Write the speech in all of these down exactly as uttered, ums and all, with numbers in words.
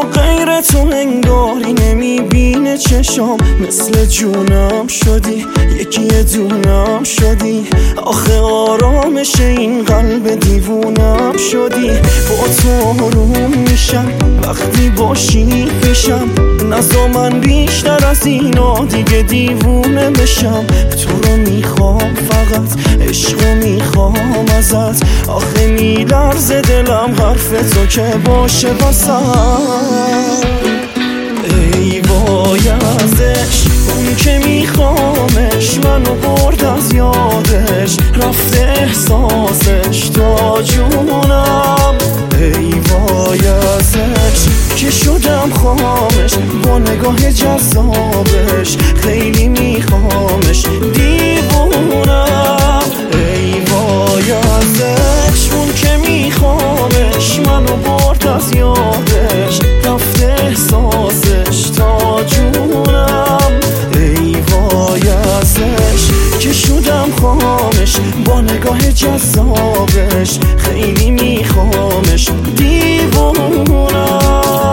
غیر تو انگاری نمیبینه چشام، مثل جونم شدی، یکی دونم شدی. آخه آرامش این قلب دیوونم شدی. با تو آروم میشم وقتی باشی پیشم، نزا من بیشتر از اینا دیگه دیوونه بشم. تو رو میخوام فقط، عشقو میخوام ازت. آخه میلرزه دلم حرف تو که باشه واسم. ای وای ازش اون که میخوامش، منو برد از یادش، رفته احساسش تا جونم. ای وای ازش که شدم خامش، با نگاه جذابش خیلی میخوامش، دیوونم. ای وای ازش اون که میخوامش، منو برد از یادش، رفته احساسش تا جونم. ای وای ازش که شدم خامش، با نگاه جذابش خیلی میخوامش، دیوونم.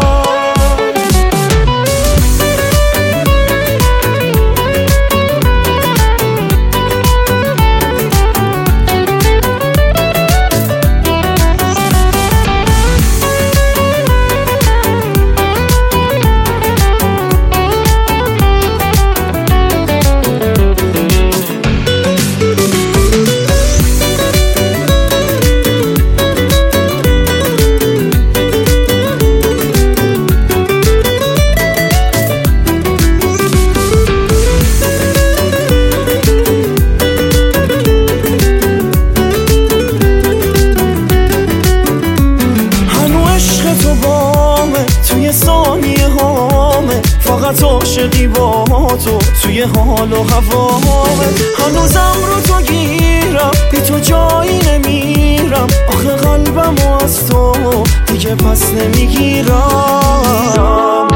فقط عاشقی با تو توی حال و هوامه. هنوزم رو تو گیرم، بی تو جایی نمیرم. آخه قلبمو از تو دیگه پس نمیگیرم.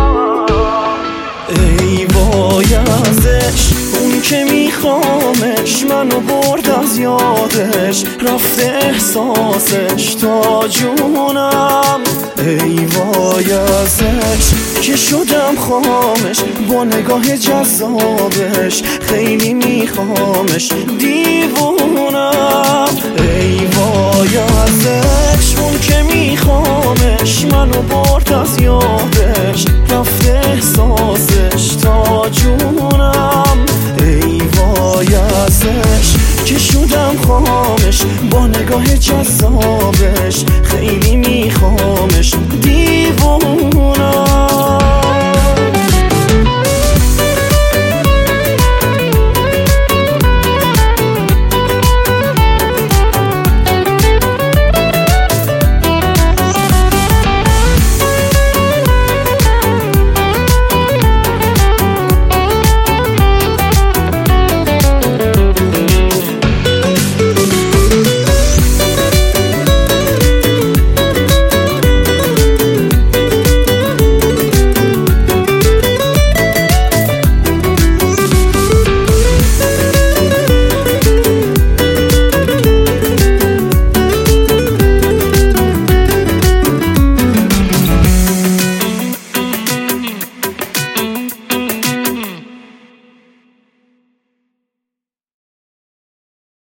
ای وای ازش اون که میخوامش، منو برد از یادش، رفته احساسش تا جونم. ای وای ازش که شدم خامش، با نگاه جذابش خیلی میخوامش، دیوونم. ای وای ازش اون که میخوامش، منو برد از یادش، رفته احساسش تا جونم. ای وای ازش که شدم خامش، با نگاه جذابش